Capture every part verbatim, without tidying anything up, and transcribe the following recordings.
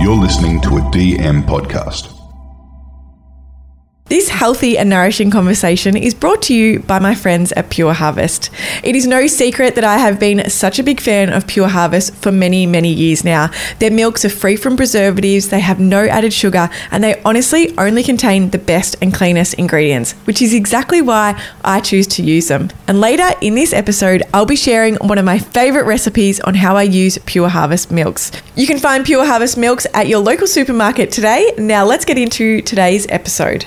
You're listening to a D M podcast. This healthy and nourishing conversation is brought to you by my friends at Pure Harvest. It is no secret that I have been such a big fan of Pure Harvest for many, many years now. Their milks are free from preservatives, they have no added sugar, and they honestly only contain the best and cleanest ingredients, which is exactly why I choose to use them. And later in this episode, I'll be sharing one of my favorite recipes on how I use Pure Harvest milks. You can find Pure Harvest milks at your local supermarket today. Now let's get into today's episode.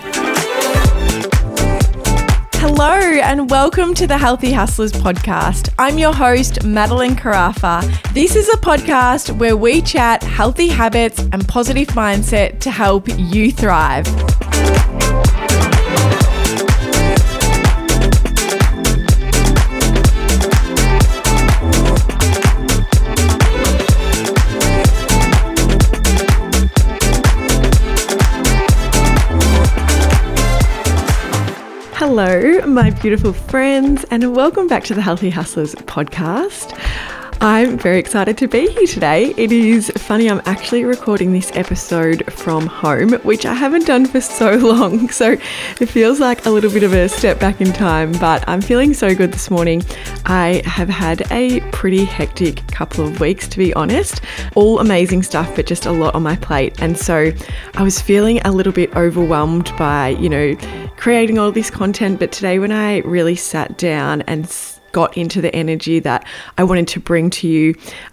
Hello and welcome to the Healthy Hustlers podcast. I'm your host, Madeline Carafa. This is a podcast where we chat healthy habits and positive mindset to help you thrive. Hello, my beautiful friends, and welcome back to the Healthy Hustlers podcast. I'm very excited to be here today. It is funny, I'm actually recording this episode from home, which I haven't done for so long, so it feels like a little bit of a step back in time, but I'm feeling so good this morning. I have had a pretty hectic couple of weeks, to be honest. All amazing stuff, but just a lot on my plate, and so I was feeling a little bit overwhelmed by, you know, creating all this content, but today when I really sat down and got into the energy that I wanted to bring to you,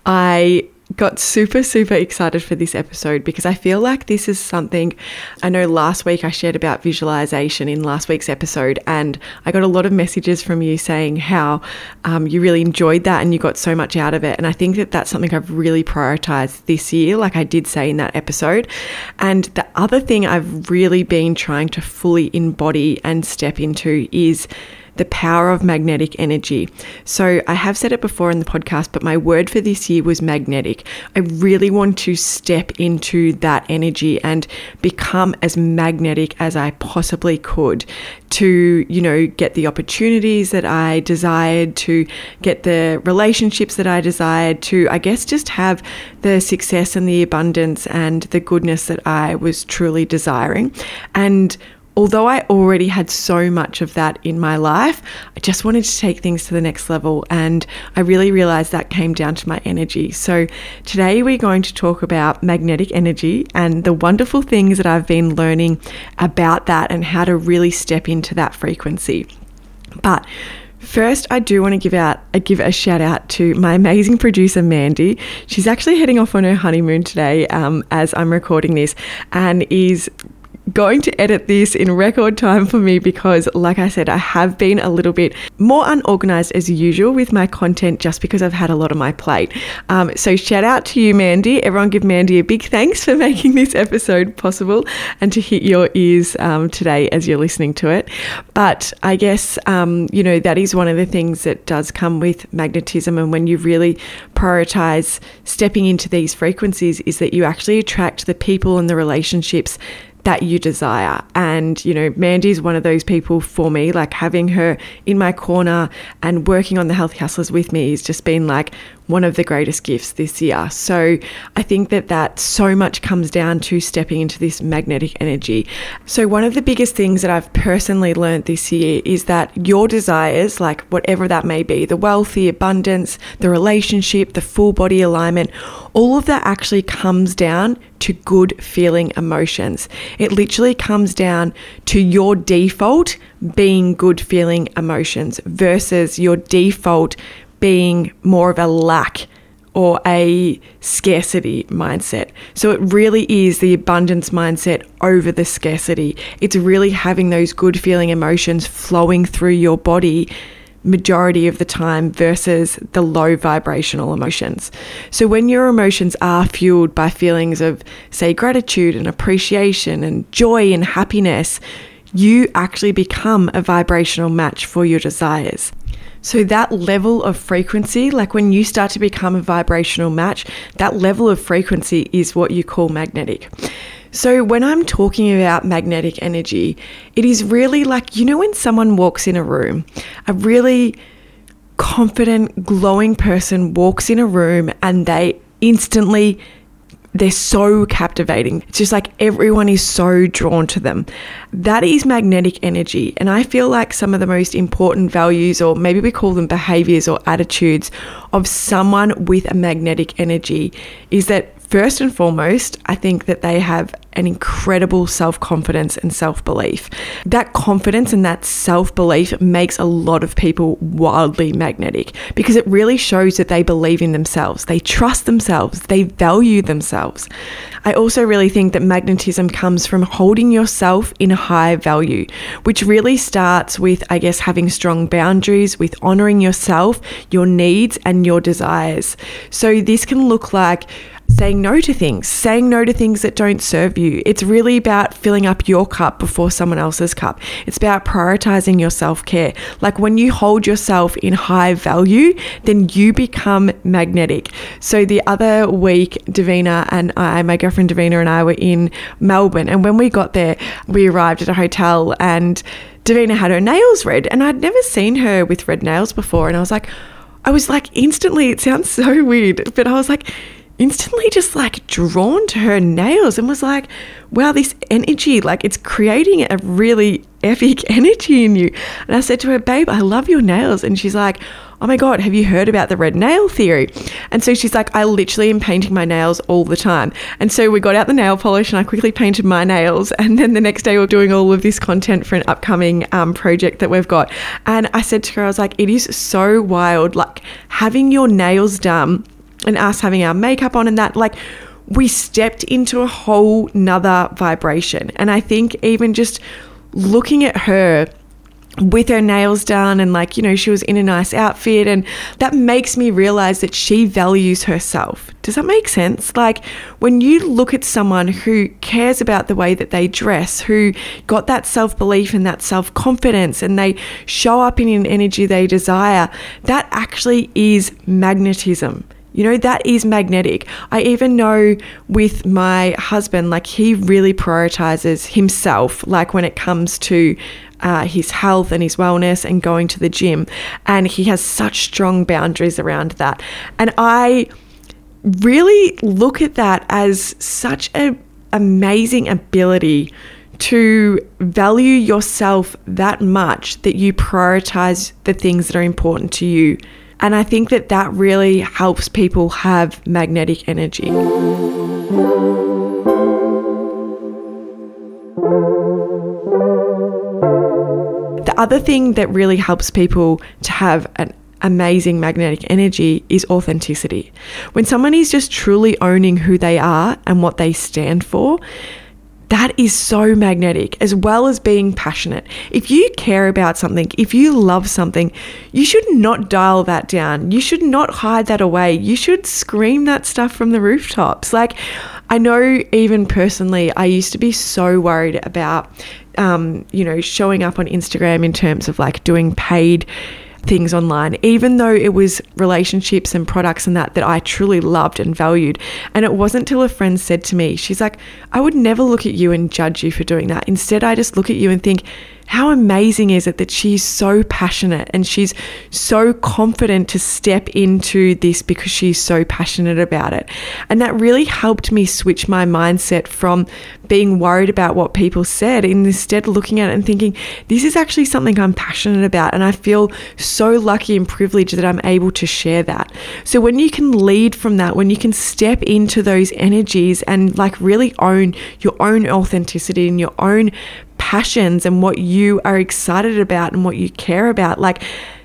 I got super, super excited for this episode because I feel like this is something, I know last week I shared about visualization in last week's episode, and I got a lot of messages from you saying how um, you really enjoyed that and you got so much out of it. And I think that that's something I've really prioritized this year, like I did say in that episode. And the other thing I've really been trying to fully embody and step into is the power of magnetic energy. So I have said it before in the podcast, but my word for this year was magnetic. I really want to step into that energy and become as magnetic as I possibly could to, you know, get the opportunities that I desired, to get the relationships that I desired, to, I guess, just have the success and the abundance and the goodness that I was truly desiring. And although I already had so much of that in my life, I just wanted to take things to the next level, and I really realized that came down to my energy. So today we're going to talk about magnetic energy and the wonderful things that I've been learning about that and how to really step into that frequency. But first, I do want to give out a give a shout out to my amazing producer, Mandy. She's actually heading off on her honeymoon today um, as I'm recording this, and is going to edit this in record time for me because, like I said, I have been a little bit more unorganized as usual with my content just because I've had a lot on my plate. Um, so shout out to you, Mandy. Everyone give Mandy a big thanks for making this episode possible and to hit your ears um, today as you're listening to it. But I guess, um, you know, that is one of the things that does come with magnetism, and when you really prioritize stepping into these frequencies is that you actually attract the people and the relationships that you desire. And, you know, Mandy is one of those people for me, like having her in my corner and working on the Healthy Hustlers with me has just been like one of the greatest gifts this year. So I think that that so much comes down to stepping into this magnetic energy. So one of the biggest things that I've personally learned this year is that your desires, like whatever that may be, the wealth, the abundance, the relationship, the full body alignment, all of that actually comes down to good feeling emotions. It literally comes down to your default being good feeling emotions versus your default being more of a lack or a scarcity mindset. So it really is the abundance mindset over the scarcity. It's really having those good feeling emotions flowing through your body majority of the time versus the low vibrational emotions. So when your emotions are fueled by feelings of, say, gratitude and appreciation and joy and happiness, you actually become a vibrational match for your desires. So that level of frequency, like when you start to become a vibrational match, that level of frequency is what you call magnetic. So when I'm talking about magnetic energy, it is really like, you know, when someone walks in a room, a really confident, glowing person walks in a room and they instantly they're so captivating. It's just like everyone is so drawn to them. That is magnetic energy. And I feel like some of the most important values, or maybe we call them behaviors or attitudes of someone with a magnetic energy, is that first and foremost, I think that they have an incredible self-confidence and self-belief. That confidence and that self-belief makes a lot of people wildly magnetic because it really shows that they believe in themselves. They trust themselves. They value themselves. I also really think that magnetism comes from holding yourself in a high value, which really starts with, I guess, having strong boundaries, with honoring yourself, your needs, and your desires. So this can look like saying no to things, saying no to things that don't serve you. It's really about filling up your cup before someone else's cup. It's about prioritizing your self-care. Like when you hold yourself in high value, then you become magnetic. So the other week, Davina and I, my girlfriend Davina and I were in Melbourne. And when we got there, we arrived at a hotel and Davina had her nails red. And I'd never seen her with red nails before. And I was like, I was like instantly, it sounds so weird, but I was like, instantly just like drawn to her nails and was like, wow, this energy, like it's creating a really epic energy in you. And I said to her, babe, I love your nails. And she's like, oh my God, have you heard about the red nail theory? And so she's like, I literally am painting my nails all the time. And so we got out the nail polish and I quickly painted my nails. And then the next day we're doing all of this content for an upcoming um, project that we've got. And I said to her, I was like, it is so wild, like having your nails done and us having our makeup on and that, like we stepped into a whole nother vibration. And I think even just looking at her with her nails done and like, you know, she was in a nice outfit, and that makes me realize that she values herself. Does that make sense? Like when you look at someone who cares about the way that they dress, who got that self-belief and that self-confidence, and they show up in an energy they desire, that actually is magnetism. You know, that is magnetic. I even know with my husband, like he really prioritizes himself, like when it comes to uh, his health and his wellness and going to the gym. And he has such strong boundaries around that. And I really look at that as such an amazing ability to value yourself that much that you prioritize the things that are important to you. And I think that that really helps people have magnetic energy. The other thing that really helps people to have an amazing magnetic energy is authenticity. When someone is just truly owning who they are and what they stand for, that is so magnetic, as well as being passionate. If you care about something, if you love something, you should not dial that down. You should not hide that away. You should scream that stuff from the rooftops. Like, I know even personally, I used to be so worried about, um, you know, showing up on Instagram in terms of like doing paid things online, even though it was relationships and products and that that I truly loved and valued. And it wasn't till a friend said to me, she's like, I would never look at you and judge you for doing that. Instead, I just look at you and think, how amazing is it that she's so passionate and she's so confident to step into this because she's so passionate about it. And that really helped me switch my mindset from being worried about what people said, and instead looking at it and thinking, this is actually something I'm passionate about, and I feel so lucky and privileged that I'm able to share that. So when you can lead from that, when you can step into those energies and like really own your own authenticity and your own passions and what you are excited about and what you care about, like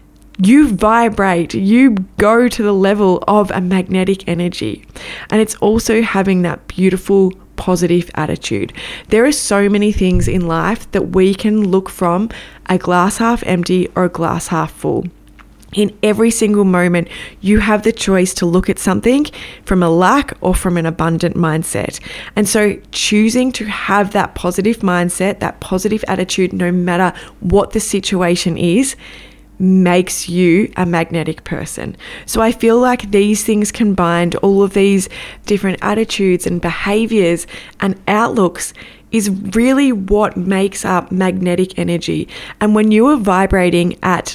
you vibrate, you go to the level of a magnetic energy. And it's also having that beautiful positive attitude. There are so many things in life that we can look from a glass half empty or a glass half full. In every single moment, you have the choice to look at something from a lack or from an abundant mindset. And so choosing to have that positive mindset, that positive attitude, no matter what the situation is, makes you a magnetic person. So I feel like these things combined, all of these different attitudes and behaviors and outlooks, is really what makes up magnetic energy. And when you are vibrating at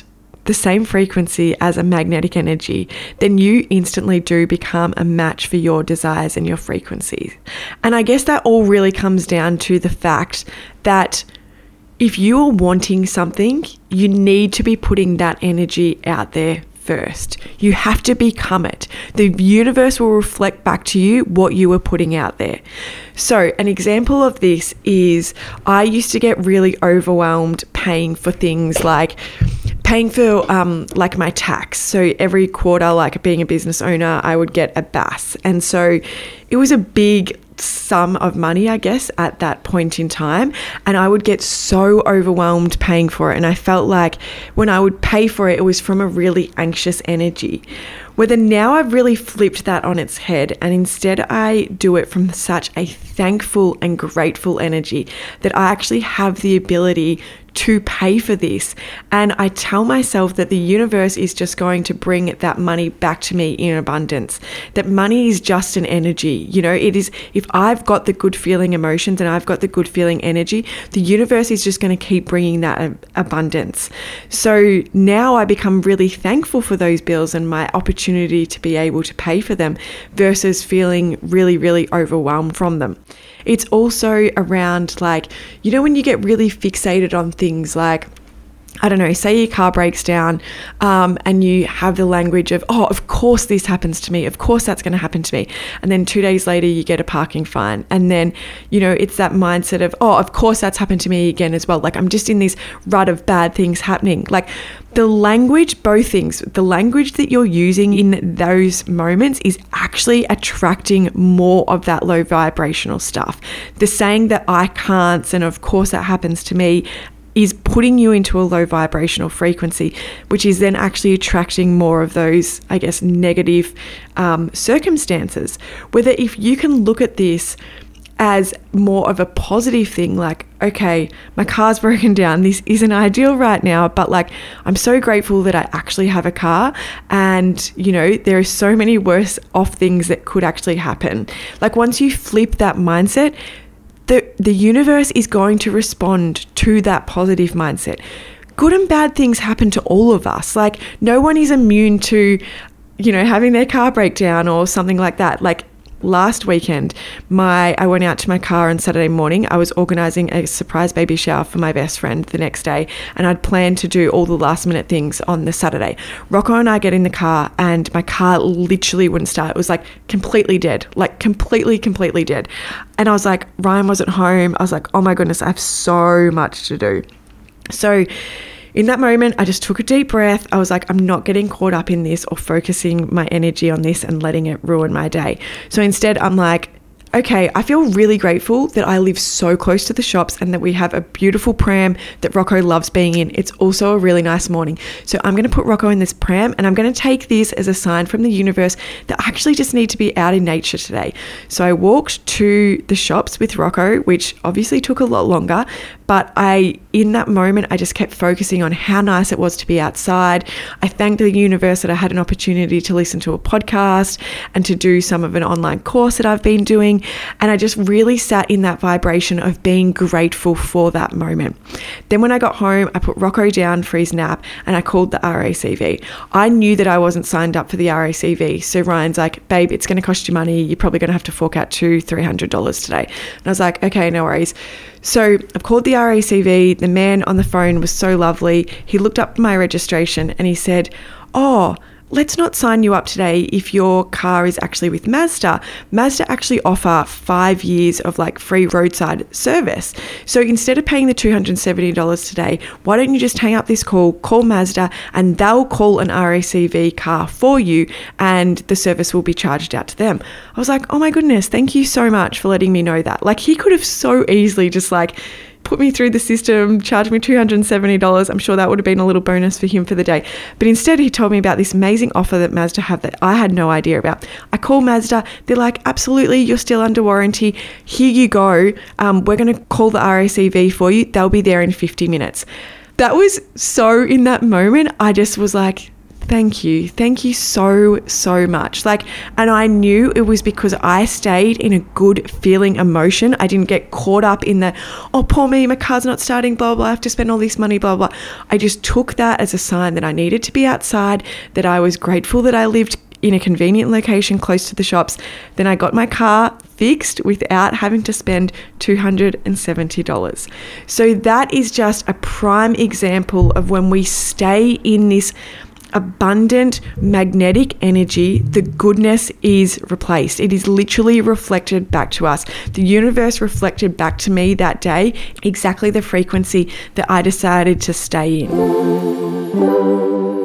the same frequency as a magnetic energy, then you instantly do become a match for your desires and your frequencies. And I guess that all really comes down to the fact that if you are wanting something, you need to be putting that energy out there first. You have to become it. The universe will reflect back to you what you were putting out there. So an example of this is I used to get really overwhelmed paying for things like paying for um, like my tax. So every quarter, like being a business owner, I would get a B A S. And so it was a big sum of money, I guess, at that point in time. And I would get so overwhelmed paying for it. And I felt like when I would pay for it, it was from a really anxious energy. Whether now I've really flipped that on its head, and instead I do it from such a thankful and grateful energy that I actually have the ability to pay for this. And I tell myself that the universe is just going to bring that money back to me in abundance. That money is just an energy. You know, it is, if I've got the good feeling emotions and I've got the good feeling energy, the universe is just going to keep bringing that abundance. So now I become really thankful for those bills and my opportunity to be able to pay for them versus feeling really, really overwhelmed from them. It's also around, like, you know, when you get really fixated on things like, I don't know, say your car breaks down um, and you have the language of, oh, of course this happens to me. Of course that's going to happen to me. And then two days later you get a parking fine. And then, you know, it's that mindset of, oh, of course that's happened to me again as well. Like, I'm just in this rut of bad things happening. Like, the language, both things, the language that you're using in those moments is actually attracting more of that low vibrational stuff. The saying that I can't, and of course that happens to me, is putting you into a low vibrational frequency, which is then actually attracting more of those, I guess, negative um, circumstances. Whether if you can look at this as more of a positive thing, like, okay, my car's broken down. This isn't ideal right now, but like, I'm so grateful that I actually have a car. And, you know, there are so many worse off things that could actually happen. Like, once you flip that mindset, the, the universe is going to respond to that positive mindset. Good and bad things happen to all of us. Like, no one is immune to, you know, having their car break down or something like that. Like, last weekend, my I went out to my car on Saturday morning. I was organising a surprise baby shower for my best friend the next day, and I'd planned to do all the last minute things on the Saturday. Rocco and I get in the car, and my car literally wouldn't start. It was like completely dead, like completely, completely dead. And I was like, Ryan wasn't home. I was like, oh my goodness, I have so much to do. So in that moment, I just took a deep breath. I was like, I'm not getting caught up in this or focusing my energy on this and letting it ruin my day. So instead, I'm like, okay, I feel really grateful that I live so close to the shops and that we have a beautiful pram that Rocco loves being in. It's also a really nice morning. So I'm going to put Rocco in this pram, and I'm going to take this as a sign from the universe that I actually just need to be out in nature today. So I walked to the shops with Rocco, which obviously took a lot longer, but I, in that moment, I just kept focusing on how nice it was to be outside. I thanked the universe that I had an opportunity to listen to a podcast and to do some of an online course that I've been doing. And I just really sat in that vibration of being grateful for that moment. Then when I got home, I put Rocco down for his nap and I called the R A C V. I knew that I wasn't signed up for the R A C V. So Ryan's like, babe, it's going to cost you money. You're probably going to have to fork out two, three hundred dollars today. And I was like, okay, no worries. So I've called the R A C V. The man on the phone was so lovely. He looked up my registration and he said, oh, let's not sign you up today if your car is actually with Mazda. Mazda actually offer five years of like free roadside service. So instead of paying the two hundred seventy dollars today, why don't you just hang up this call, call Mazda, and they'll call an R A C V car for you and the service will be charged out to them. I was like, oh my goodness, thank you so much for letting me know that. Like, he could have so easily just like put me through the system, charged me two hundred seventy dollars. I'm sure that would have been a little bonus for him for the day. But instead, he told me about this amazing offer that Mazda have that I had no idea about. I call Mazda. They're like, absolutely, you're still under warranty. Here you go. Um, we're going to call the R A C V for you. They'll be there in fifty minutes. That was so, in that moment, I just was like, Thank you. Thank you so, so much. Like, and I knew it was because I stayed in a good feeling emotion. I didn't get caught up in the, oh, poor me, my car's not starting, blah, blah, I have to spend all this money, blah, blah. I just took that as a sign that I needed to be outside, that I was grateful that I lived in a convenient location close to the shops. Then I got my car fixed without having to spend two hundred seventy dollars. So that is just a prime example of when we stay in this abundant magnetic energy, the goodness is replaced. It is literally reflected back to us. The universe reflected back to me that day exactly the frequency that I decided to stay in.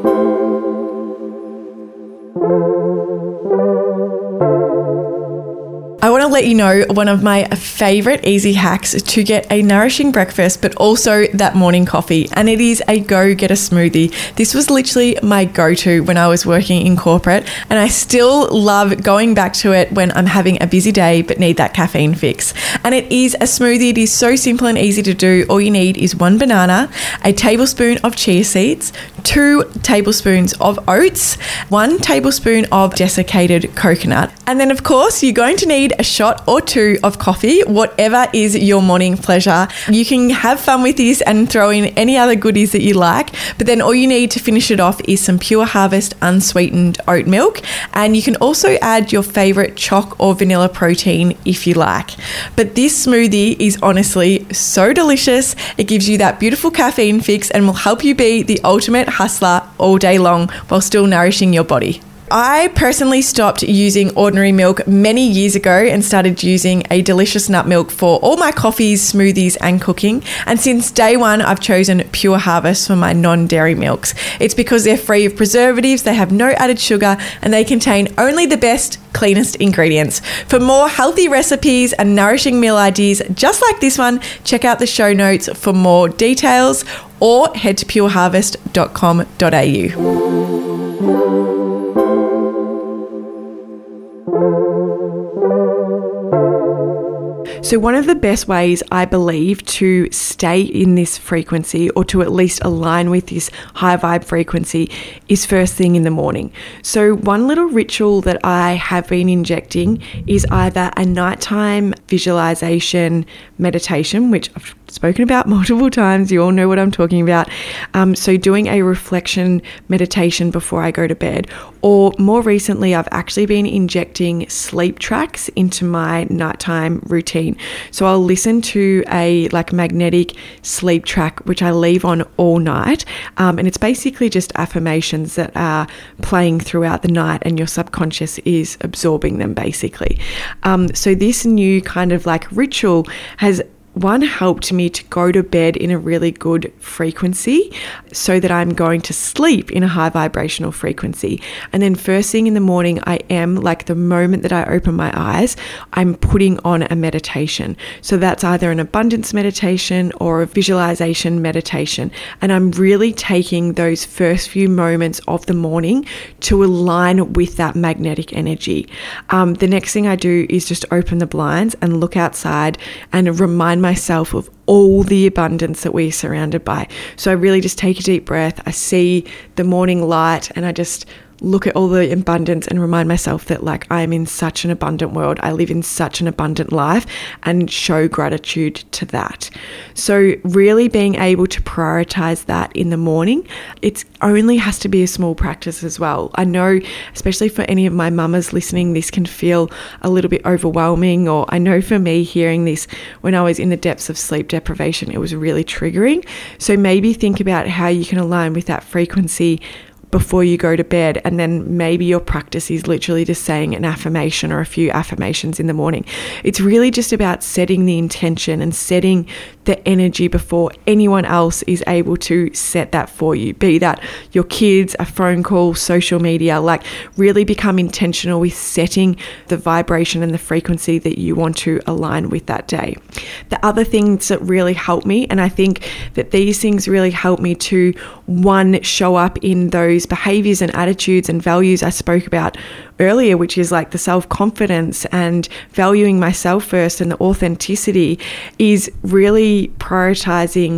I want to let you know one of my favorite easy hacks to get a nourishing breakfast, but also that morning coffee, and it is a Go Get a Smoothie. This was literally my go-to when I was working in corporate, and I still love going back to it when I'm having a busy day but need that caffeine fix. And it is a smoothie. It is so simple and easy to do. All you need is one banana, a tablespoon of chia seeds, two tablespoons of oats, one tablespoon of desiccated coconut, and then of course you're going to need a shot or two of coffee, whatever is your morning pleasure. You can have fun with this and throw in any other goodies that you like, but then all you need to finish it off is some Pure Harvest unsweetened oat milk, and you can also add your favorite choc or vanilla protein if you like. But this smoothie is honestly so delicious. It gives you that beautiful caffeine fix and will help you be the ultimate hustler all day long while still nourishing your body. I personally stopped using ordinary milk many years ago and started using a delicious nut milk for all my coffees, smoothies and cooking. And since day one, I've chosen Pure Harvest for my non-dairy milks. It's because they're free of preservatives, they have no added sugar, and they contain only the best, cleanest ingredients. For more healthy recipes and nourishing meal ideas just like this one, check out the show notes for more details or head to pure harvest dot com dot a u. So one of the best ways, I believe, to stay in this frequency, or to at least align with this high vibe frequency, is first thing in the morning. So one little ritual that I have been injecting is either a nighttime visualization meditation, which I've spoken about multiple times. You all know what I'm talking about. Um, so doing a reflection meditation before I go to bed, or more recently, I've actually been injecting sleep tracks into my nighttime routine. So I'll listen to a like magnetic sleep track, which I leave on all night. Um, and it's basically just affirmations that are playing throughout the night and your subconscious is absorbing them basically. Um, so this new kind of like ritual has one helped me to go to bed in a really good frequency so that I'm going to sleep in a high vibrational frequency. And then first thing in the morning, I am like the moment that I open my eyes, I'm putting on a meditation. So that's either an abundance meditation or a visualization meditation. And I'm really taking those first few moments of the morning to align with that magnetic energy. Um, the next thing I do is just open the blinds and look outside and remind myself of all the abundance that we're surrounded by. So I really just take a deep breath. I see the morning light and I just look at all the abundance and remind myself that like I am in such an abundant world. I live in such an abundant life, and show gratitude to that. So really being able to prioritize that in the morning, it only has to be a small practice as well. I know, especially for any of my mamas listening, this can feel a little bit overwhelming, or I know for me hearing this when I was in the depths of sleep deprivation, it was really triggering. So maybe think about how you can align with that frequency before you go to bed, and then maybe your practice is literally just saying an affirmation or a few affirmations in the morning. It's really just about setting the intention and setting the energy before anyone else is able to set that for you, be that your kids, a phone call, social media. Like really become intentional with setting the vibration and the frequency that you want to align with that day. The other things that really help me, and I think that these things really help me to, one, show up in those behaviors and attitudes and values I spoke about earlier, which is like the self-confidence and valuing myself first and the authenticity, is really prioritizing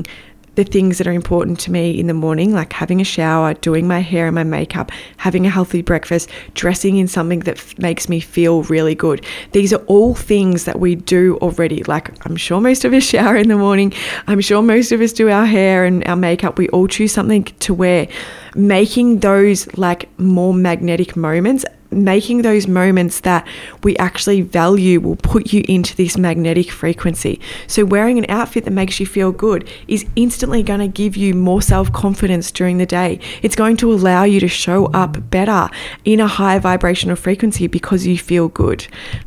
the things that are important to me in the morning, like having a shower, doing my hair and my makeup, having a healthy breakfast, dressing in something that f- makes me feel really good. These are all things that we do already. Like, I'm sure most of us shower in the morning. I'm sure most of us do our hair and our makeup. We all choose something to wear. Making those like more magnetic moments, making those moments that we actually value will put you into this magnetic frequency. So wearing an outfit that makes you feel good is instantly going to give you more self-confidence during the day. It's going to allow you to show up better in a high vibrational frequency because you feel good.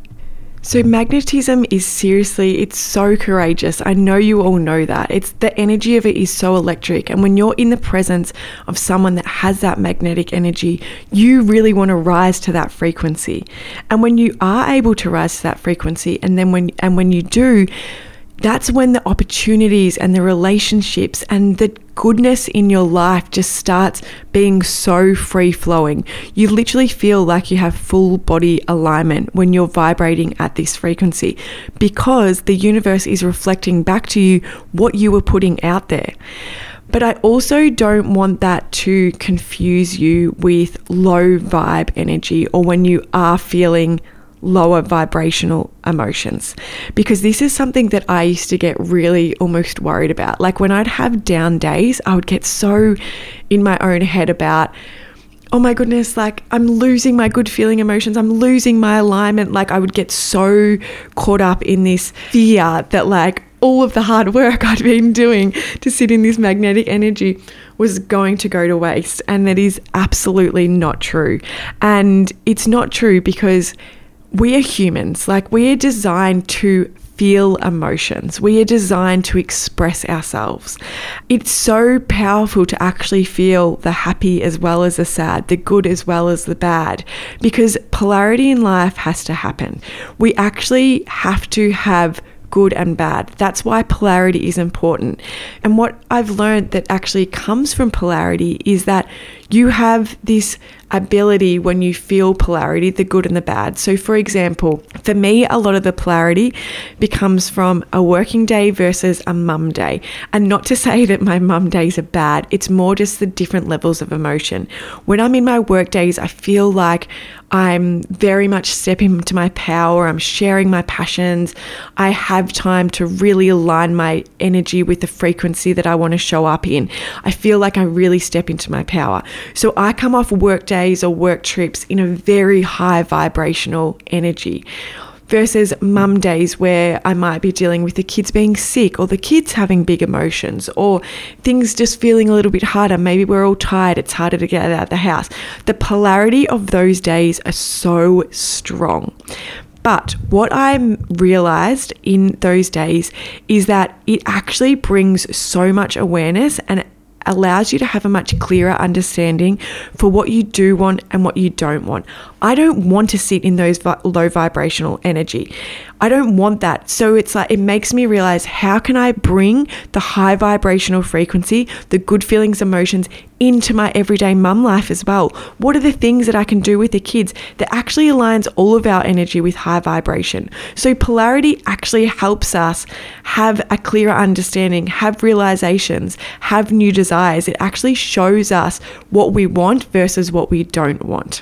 So magnetism is seriously, it's so courageous. I know you all know that. It's the energy of it is so electric. And when you're in the presence of someone that has that magnetic energy, you really want to rise to that frequency. And when you are able to rise to that frequency, and then when and when you do, that's when the opportunities and the relationships and the goodness in your life just starts being so free flowing. You literally feel like you have full body alignment when you're vibrating at this frequency, because the universe is reflecting back to you what you were putting out there. But I also don't want that to confuse you with low vibe energy, or when you are feeling lower vibrational emotions, because this is something that I used to get really almost worried about. Like when I'd have down days, I would get so in my own head about, oh my goodness, like I'm losing my good feeling emotions. I'm losing my alignment. Like I would get so caught up in this fear that like all of the hard work I'd been doing to sit in this magnetic energy was going to go to waste. And that is absolutely not true. And it's not true because we are humans. Like we are designed to feel emotions. We are designed to express ourselves. It's so powerful to actually feel the happy as well as the sad, the good as well as the bad, because polarity in life has to happen. We actually have to have good and bad. That's why polarity is important. And what I've learned that actually comes from polarity is that you have this ability when you feel polarity, the good and the bad. So for example, for me, a lot of the polarity becomes from a working day versus a mum day. And not to say that my mum days are bad, it's more just the different levels of emotion. When I'm in my work days, I feel like I'm very much stepping into my power. I'm sharing my passions. I have time to really align my energy with the frequency that I want to show up in. I feel like I really step into my power. So I come off work days or work trips in a very high vibrational energy, versus mum days where I might be dealing with the kids being sick, or the kids having big emotions, or things just feeling a little bit harder. Maybe we're all tired. It's harder to get out of the house. The polarity of those days are so strong. But what I realized in those days is that it actually brings so much awareness and allows you to have a much clearer understanding for what you do want and what you don't want. I don't want to sit in those vi- low vibrational energy. I don't want that. So it's like, it makes me realize, how can I bring the high vibrational frequency, the good feelings, emotions into my everyday mum life as well? What are the things that I can do with the kids that actually aligns all of our energy with high vibration? So polarity actually helps us have a clearer understanding, have realizations, have new desires. It actually shows us what we want versus what we don't want.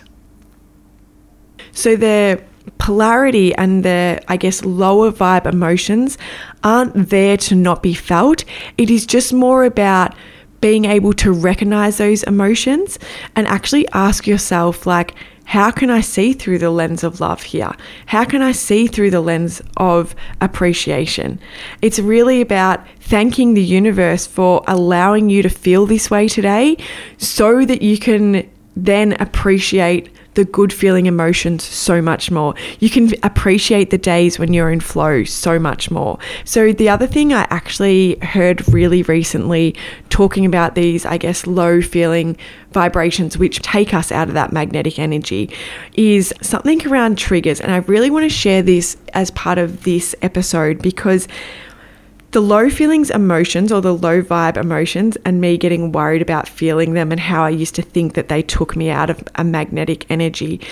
So the polarity and the, I guess, lower vibe emotions aren't there to not be felt. It is just more about being able to recognize those emotions and actually ask yourself, like, how can I see through the lens of love here? How can I see through the lens of appreciation? It's really about thanking the universe for allowing you to feel this way today, so that you can then appreciate the good feeling emotions so much more. You can appreciate the days when you're in flow so much more. So the other thing I actually heard really recently talking about these, I guess, low feeling vibrations, which take us out of that magnetic energy, is something around triggers. And I really want to share this as part of this episode, because the low feelings emotions, or the low vibe emotions, and me getting worried about feeling them and how I used to think that they took me out of a magnetic energy,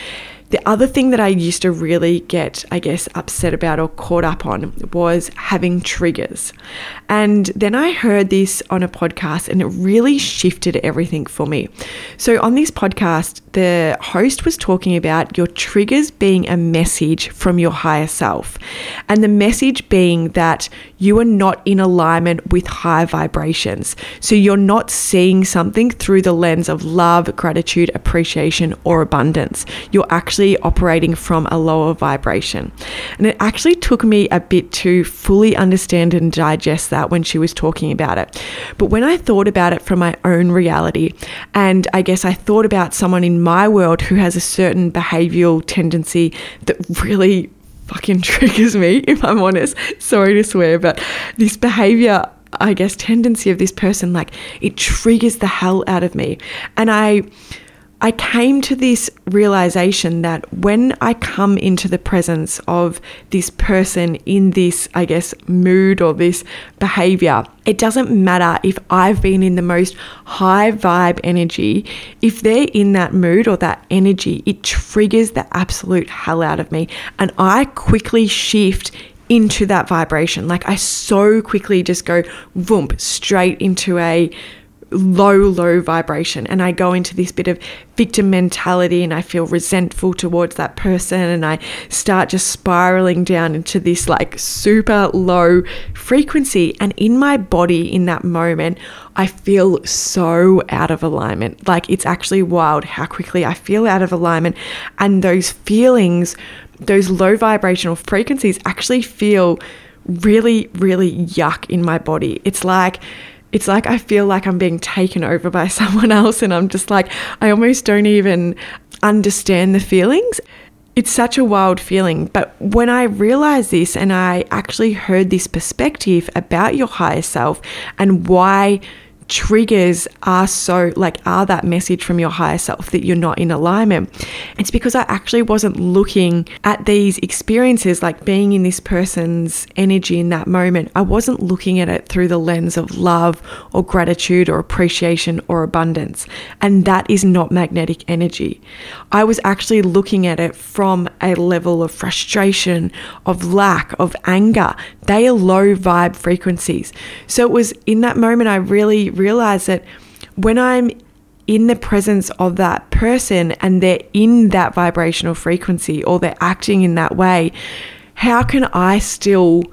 The other thing that I used to really get, I guess, upset about or caught up on was having triggers. And then I heard this on a podcast and it really shifted everything for me. So on this podcast, the host was talking about your triggers being a message from your higher self. And the message being that you are not in alignment with high vibrations. So you're not seeing something through the lens of love, gratitude, appreciation, or abundance. You're actually operating from a lower vibration. And it actually took me a bit to fully understand and digest that when she was talking about it. But when I thought about it from my own reality, and I guess I thought about someone in my world who has a certain behavioral tendency that really fucking triggers me, if I'm honest. Sorry to swear, but this behavior, I guess, tendency of this person, like it triggers the hell out of me. And I I came to this realization that when I come into the presence of this person in this, I guess, mood or this behavior, it doesn't matter if I've been in the most high vibe energy. If they're in that mood or that energy, it triggers the absolute hell out of me. And I quickly shift into that vibration. Like I so quickly just go voomp straight into a low, low vibration. And I go into this bit of victim mentality and I feel resentful towards that person. And I start just spiraling down into this like super low frequency. And in my body in that moment, I feel so out of alignment. Like it's actually wild how quickly I feel out of alignment. And those feelings, those low vibrational frequencies actually feel really, really yuck in my body. It's like, It's like I feel like I'm being taken over by someone else and I'm just like, I almost don't even understand the feelings. It's such a wild feeling. But when I realized this and I actually heard this perspective about your higher self and why triggers are so like are that message from your higher self that you're not in alignment, it's because I actually wasn't looking at these experiences like being in this person's energy in that moment. I wasn't looking at it through the lens of love or gratitude or appreciation or abundance, and that is not magnetic energy. I was actually looking at it from a level of frustration, of lack, of anger. They are low vibe frequencies. So it was in that moment I really realize that when I'm in the presence of that person and they're in that vibrational frequency or they're acting in that way, how can I still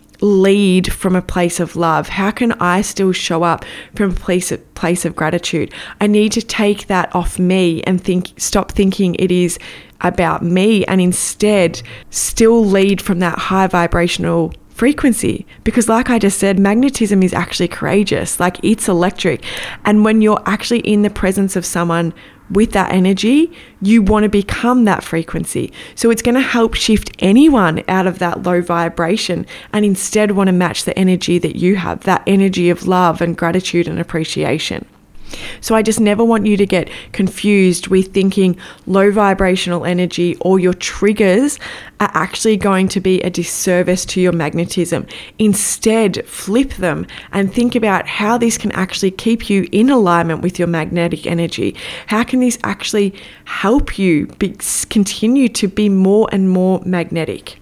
lead from a place of love? How can I still show up from a place of, place of gratitude? I need to take that off me and think, stop thinking it is about me and instead still lead from that high vibrational frequency. Because like I just said, magnetism is actually courageous, like it's electric. And when you're actually in the presence of someone with that energy, you want to become that frequency. So it's going to help shift anyone out of that low vibration and instead want to match the energy that you have, that energy of love and gratitude and appreciation. So I just never want you to get confused with thinking low vibrational energy or your triggers are actually going to be a disservice to your magnetism. Instead, flip them and think about how this can actually keep you in alignment with your magnetic energy. How can this actually help you be, continue to be more and more magnetic?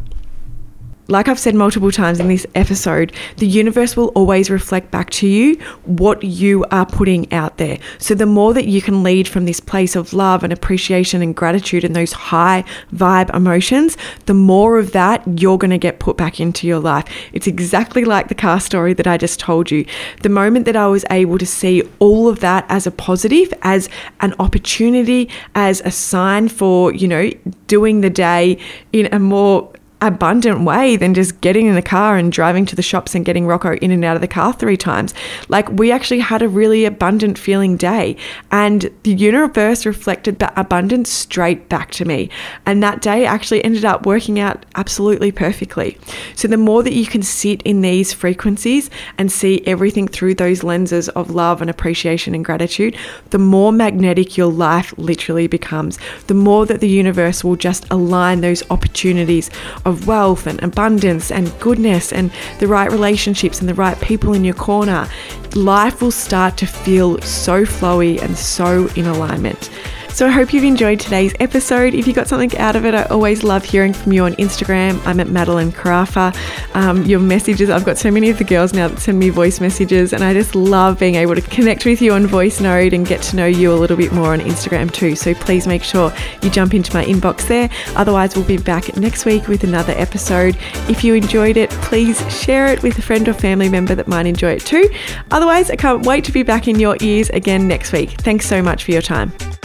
Like I've said multiple times in this episode, the universe will always reflect back to you what you are putting out there. So the more that you can lead from this place of love and appreciation and gratitude and those high vibe emotions, the more of that you're going to get put back into your life. It's exactly like the car story that I just told you. The moment that I was able to see all of that as a positive, as an opportunity, as a sign for, you know, doing the day in a more abundant way than just getting in the car and driving to the shops and getting Rocco in and out of the car three times. Like we actually had a really abundant feeling day and the universe reflected that abundance straight back to me. And that day actually ended up working out absolutely perfectly. So the more that you can sit in these frequencies and see everything through those lenses of love and appreciation and gratitude, the more magnetic your life literally becomes. The more that the universe will just align those opportunities of of wealth and abundance and goodness and the right relationships and the right people in your corner. Life will start to feel so flowy and so in alignment. So I hope you've enjoyed today's episode. If you got something out of it, I always love hearing from you on Instagram. I'm at Madeline Carafa. Um, your messages, I've got so many of the girls now that send me voice messages, and I just love being able to connect with you on voice note and get to know you a little bit more on Instagram too. So please make sure you jump into my inbox there. Otherwise, we'll be back next week with another episode. If you enjoyed it, please share it with a friend or family member that might enjoy it too. Otherwise, I can't wait to be back in your ears again next week. Thanks so much for your time.